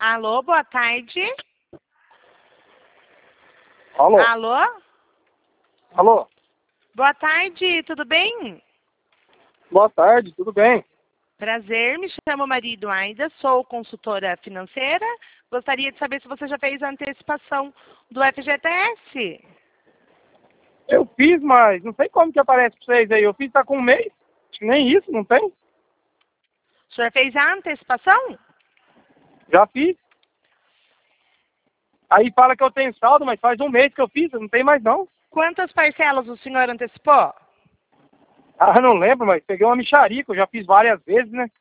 Alô, boa tarde. Alô? Alô? Alô? Boa tarde, tudo bem? Boa tarde, tudo bem? Prazer, me chamo Maria Eduarda, sou consultora financeira. Gostaria de saber se você já fez a antecipação do FGTS. Eu fiz, mas não sei como que aparece pra vocês aí. Eu fiz tá com um mês. Acho que nem isso, não tem? O senhor fez a antecipação? Já fiz. Aí fala que eu tenho saldo, mas faz um mês que eu fiz, não tem mais não. Quantas parcelas o senhor antecipou? Ah, não lembro, mas peguei uma mixarica, eu já fiz várias vezes, né?